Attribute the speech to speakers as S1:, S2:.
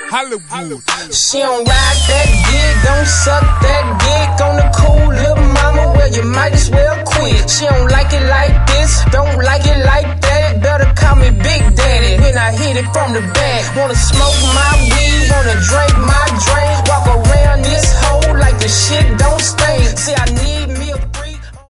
S1: Hollywood.
S2: She don't ride that dick, don't suck that dick on the cool little mama. Well, you might as well quit. She don't like it like this, don't like it like that. Better call me Big Daddy when I hit it from the back. Wanna smoke my weed, wanna drink my drink. Walk around this hole like the shit don't stink. See, I need me